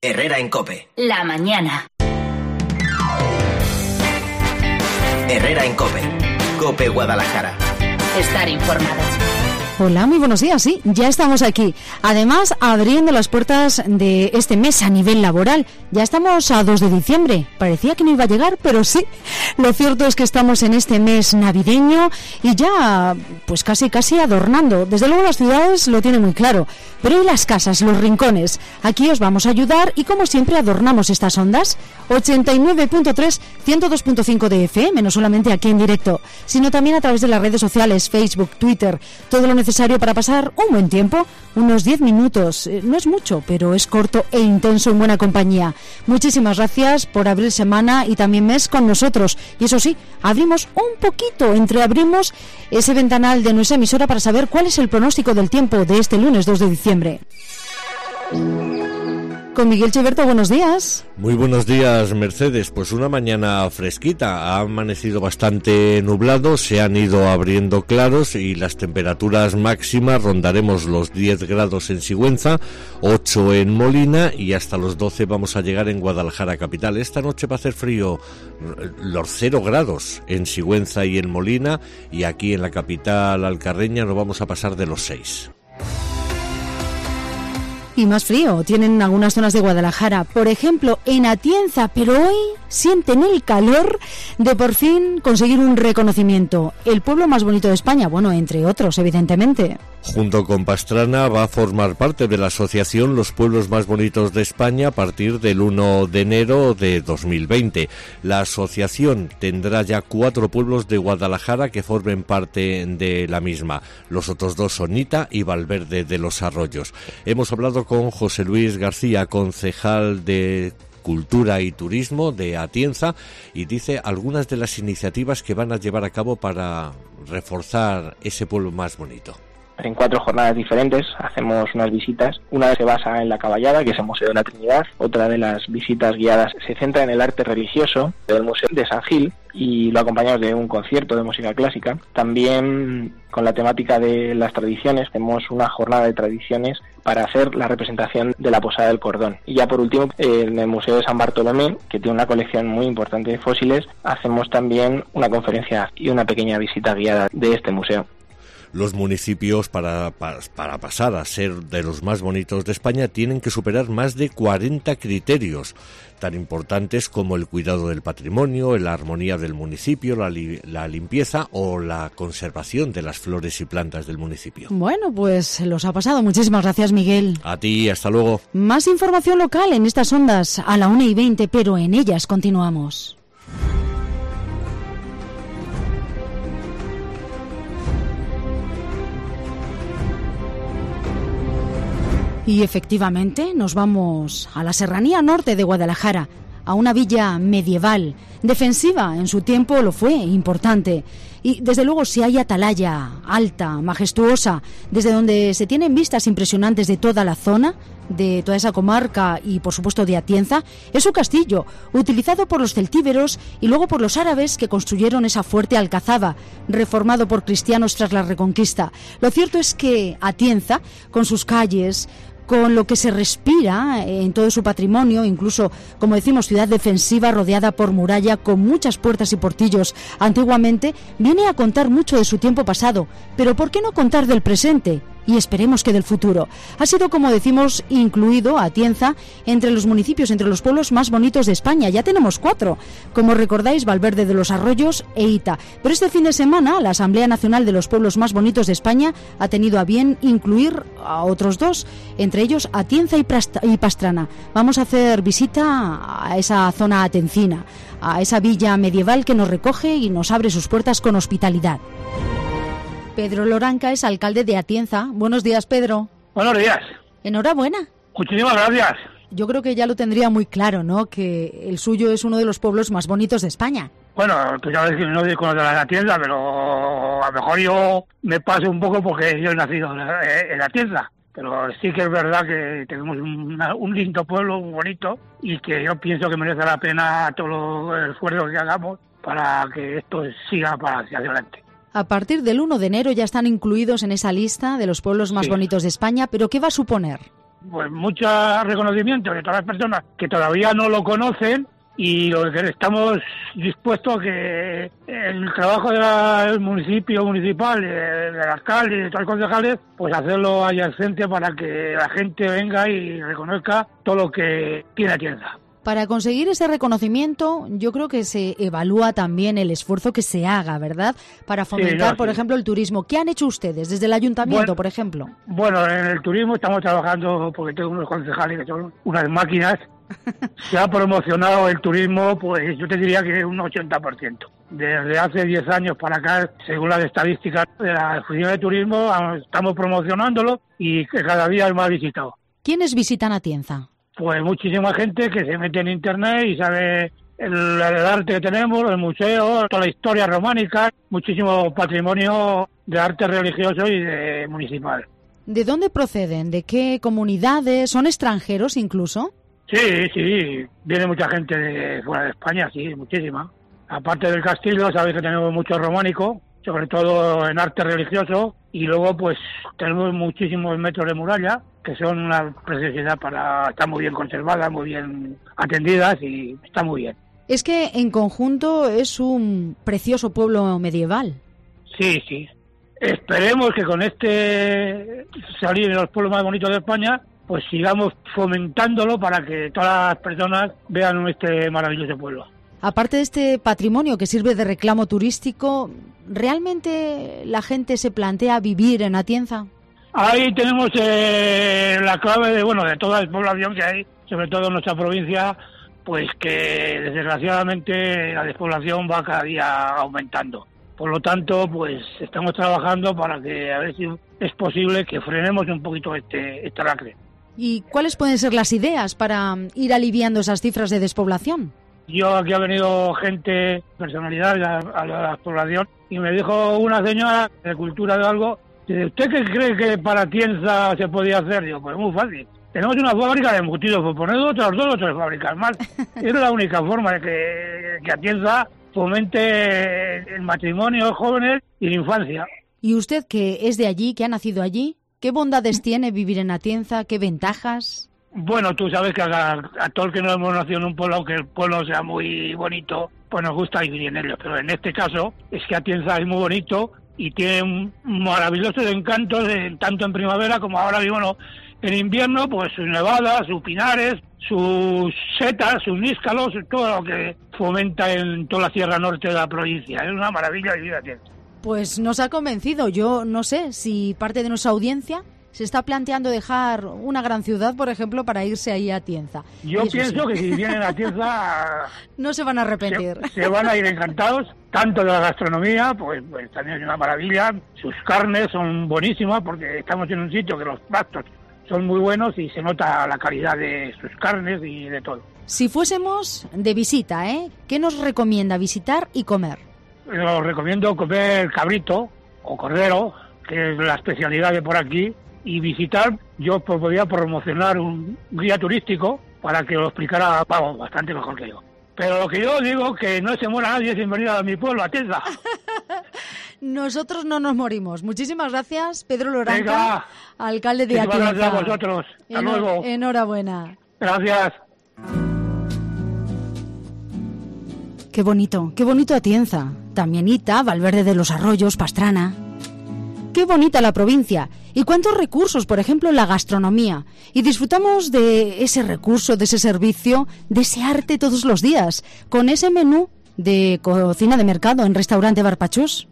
Herrera en COPE. La mañana. Herrera en COPE. COPE Guadalajara. Estar informado. Hola, muy buenos días, sí, ya estamos aquí. Además, abriendo las puertas de este mes a nivel laboral. Ya estamos a 2 de diciembre. Parecía que no iba a llegar, pero sí. Lo cierto es que estamos en este mes navideño y ya, pues casi adornando. Desde luego las ciudades lo tienen muy claro. Pero ¿y las casas, los rincones? Aquí os vamos a ayudar y como siempre adornamos estas ondas. 89.3, 102.5 de FM, no solamente aquí en directo, sino también a través de las redes sociales, Facebook, Twitter, todo lo necesario para pasar un buen tiempo, unos 10 minutos. No es mucho, pero es corto e intenso en buena compañía. Muchísimas gracias por abrir semana y también mes con nosotros. Y eso sí, abrimos un poquito, entreabrimos ese ventanal de nuestra emisora para saber cuál es el pronóstico del tiempo de este lunes 2 de diciembre. Con Miguel Cheverto, buenos días. Muy buenos días, Mercedes. Pues una mañana fresquita, ha amanecido bastante nublado, se han ido abriendo claros y las temperaturas máximas rondaremos los 10 grados en Sigüenza, 8 en Molina y hasta los 12 vamos a llegar en Guadalajara capital. Esta noche va a hacer frío, los 0 grados en Sigüenza y en Molina, y aquí en la capital alcarreña no vamos a pasar de los 6. Y más frío tienen algunas zonas de Guadalajara, por ejemplo en Atienza, pero hoy sienten el calor de por fin conseguir un reconocimiento. El pueblo más bonito de España, bueno, entre otros, evidentemente. Junto con Pastrana va a formar parte de la asociación Los Pueblos Más Bonitos de España a partir del 1 de enero de 2020. La asociación tendrá ya 4 pueblos de Guadalajara que formen parte de la misma. Los otros 2 son Ita y Valverde de los Arroyos. Hemos hablado con José Luis García, concejal de Cultura y Turismo de Atienza, y dice algunas de las iniciativas que van a llevar a cabo para reforzar ese pueblo más bonito. En 4 jornadas diferentes hacemos unas visitas. Una se basa en la Caballada, que es el Museo de la Trinidad. Otra de las visitas guiadas se centra en el arte religioso del Museo de San Gil y lo acompañamos de un concierto de música clásica. También con la temática de las tradiciones tenemos una jornada de tradiciones para hacer la representación de la Posada del Cordón. Y ya por último, en el Museo de San Bartolomé, que tiene una colección muy importante de fósiles, hacemos también una conferencia y una pequeña visita guiada de este museo. Los municipios, para pasar a ser de los más bonitos de España, tienen que superar más de 40 criterios, tan importantes como el cuidado del patrimonio, la armonía del municipio, la limpieza o la conservación de las flores y plantas del municipio. Bueno, pues los ha pasado. Muchísimas gracias, Miguel. A ti, hasta luego. Más información local en estas ondas a la 1:20, pero en ellas continuamos. Y efectivamente nos vamos a la serranía norte de Guadalajara, a una villa medieval, defensiva, en su tiempo lo fue, importante. Y desde luego si hay atalaya alta, majestuosa, desde donde se tienen vistas impresionantes de toda la zona, de toda esa comarca y por supuesto de Atienza, es su castillo, utilizado por los celtíberos y luego por los árabes que construyeron esa fuerte alcazaba, reformado por cristianos tras la Reconquista. Lo cierto es que Atienza, con sus calles, con lo que se respira en todo su patrimonio, incluso, como decimos, ciudad defensiva rodeada por muralla, con muchas puertas y portillos antiguamente, viene a contar mucho de su tiempo pasado. Pero ¿por qué no contar del presente? Y esperemos que del futuro. Ha sido, como decimos, incluido Atienza entre los municipios, entre los pueblos más bonitos de España. Ya tenemos 4, como recordáis, Valverde de los Arroyos e Ita. Pero este fin de semana la Asamblea Nacional de los Pueblos Más Bonitos de España ha tenido a bien incluir a otros 2, entre ellos Atienza y Pastrana. Vamos a hacer visita a esa zona atencina, a esa villa medieval que nos recoge y nos abre sus puertas con hospitalidad. Pedro Loranca es alcalde de Atienza. Buenos días, Pedro. Buenos días. Enhorabuena. Muchísimas gracias. Yo creo que ya lo tendría muy claro, ¿no?, que el suyo es uno de los pueblos más bonitos de España. Bueno, tú sabes que no conoces la Atienza, pero a lo mejor yo me paso un poco porque yo he nacido en la Atienza. Pero sí que es verdad que tenemos un lindo pueblo, muy bonito, y que yo pienso que merece la pena todo el esfuerzo que hagamos para que esto siga para hacia adelante. A partir del 1 de enero ya están incluidos en esa lista de los pueblos más bonitos de España, pero ¿qué va a suponer? pues mucho reconocimiento de todas las personas que todavía no lo conocen, y lo que estamos dispuestos a que el trabajo del municipio municipal, del alcalde y de todos los concejales, pues hacerlo adyacente para que la gente venga y reconozca todo lo que tiene Atienza. Para conseguir ese reconocimiento, yo creo que se evalúa también el esfuerzo que se haga, ¿verdad? Para fomentar, por ejemplo, el turismo. ¿Qué han hecho ustedes desde el ayuntamiento, por ejemplo? Bueno, en el turismo estamos trabajando, porque tengo unos concejales que son unas máquinas. Se ha promocionado el turismo, pues yo te diría que un 80%. Desde hace 10 años para acá, según las estadísticas de la Oficina de Turismo, estamos promocionándolo y que cada día es más visitado. ¿Quiénes visitan Atienza? Pues muchísima gente que se mete en internet y sabe el arte que tenemos, el museo, toda la historia románica, muchísimo patrimonio de arte religioso y de municipal. ¿De dónde proceden? ¿De qué comunidades? ¿Son extranjeros incluso? Sí, viene mucha gente de fuera de España, sí, muchísima. Aparte del castillo, sabéis que tenemos mucho románico, sobre todo en arte religioso, y luego pues tenemos muchísimos metros de muralla, que son una preciosidad están muy bien conservadas, muy bien atendidas y está muy bien. Es que en conjunto es un precioso pueblo medieval. Sí. Esperemos que con salir de los pueblos más bonitos de España, pues sigamos fomentándolo para que todas las personas vean este maravilloso pueblo. Aparte de este patrimonio que sirve de reclamo turístico, ¿realmente la gente se plantea vivir en Atienza? Ahí tenemos la clave de toda la población que hay, sobre todo en nuestra provincia, pues que desgraciadamente la despoblación va cada día aumentando. Por lo tanto, pues estamos trabajando para que a ver si es posible que frenemos un poquito este lacre. ¿Y cuáles pueden ser las ideas para ir aliviando esas cifras de despoblación? Aquí ha venido gente, personalidad a la población, y me dijo una señora de cultura de algo, dice, ¿usted qué cree que para Atienza se podía hacer? Digo, pues muy fácil. Tenemos una fábrica de embutidos, pues poner otras 2 o 3 fábricas más. Es la única forma de que Atienza fomente el matrimonio, los jóvenes y la infancia. ¿Y usted, que es de allí, que ha nacido allí, qué bondades tiene vivir en Atienza, qué ventajas? Bueno, tú sabes que a todo el que no hemos nacido en un pueblo, aunque el pueblo sea muy bonito, pues nos gusta vivir en ello. Pero en este caso es que Atienza es muy bonito y tiene maravillosos encantos, tanto en primavera como ahora mismo en invierno, pues sus nevadas, sus pinares, sus setas, sus níscalos, todo lo que fomenta en toda la Sierra Norte de la provincia. Es una maravilla vivir Atienza. Pues nos ha convencido. Yo no sé si parte de nuestra audiencia se está planteando dejar una gran ciudad, por ejemplo, para irse ahí a Atienza. Yo pienso que si vienen a Atienza no se van a arrepentir. Se van a ir encantados, tanto de la gastronomía, pues también es una maravilla. Sus carnes son buenísimas porque estamos en un sitio que los platos son muy buenos y se nota la calidad de sus carnes y de todo. Si fuésemos de visita, ¿qué nos recomienda visitar y comer? Os recomiendo comer cabrito o cordero, que es la especialidad de por aquí, y visitar. Yo podría promocionar un guía turístico para que lo explicara bastante mejor que yo. Pero lo que yo digo, que no se muera nadie sin venir a mi pueblo, Atienza. Nosotros no nos morimos. Muchísimas gracias, Pedro Loranca, Venga, alcalde de Atienza. Gracias a vosotros. Hasta luego. Enhorabuena. Gracias. Qué bonito Atienza. Damianita, Valverde de los Arroyos, Pastrana. Qué bonita la provincia. Y cuántos recursos, por ejemplo, en la gastronomía. Y disfrutamos de ese recurso, de ese servicio, de ese arte todos los días, con ese menú de cocina de mercado en Restaurante Barpachús.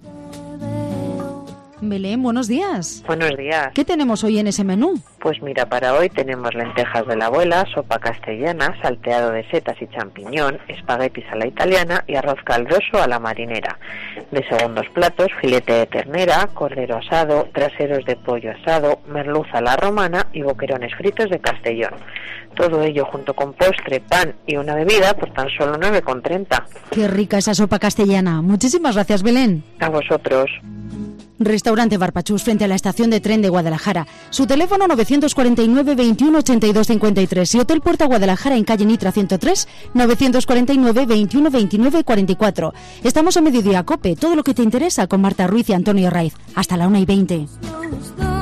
Belén, buenos días. Buenos días. ¿Qué tenemos hoy en ese menú? Pues mira, para hoy tenemos lentejas de la abuela, sopa castellana, salteado de setas y champiñón, espaguetis a la italiana y arroz caldoso a la marinera. De segundos platos, filete de ternera, cordero asado, traseros de pollo asado, merluza a la romana y boquerones fritos de Castellón. Todo ello junto con postre, pan y una bebida por tan solo 9,30. Qué rica esa sopa castellana. Muchísimas gracias, Belén. A vosotros. Restaurante Barpachús, frente a la estación de tren de Guadalajara. Su teléfono 949 21 82 53 y Hotel Puerta Guadalajara en calle Nitra 103 949 21 29 44. Estamos a Mediodía Cope, todo lo que te interesa con Marta Ruiz y Antonio Raiz. Hasta la 1:20.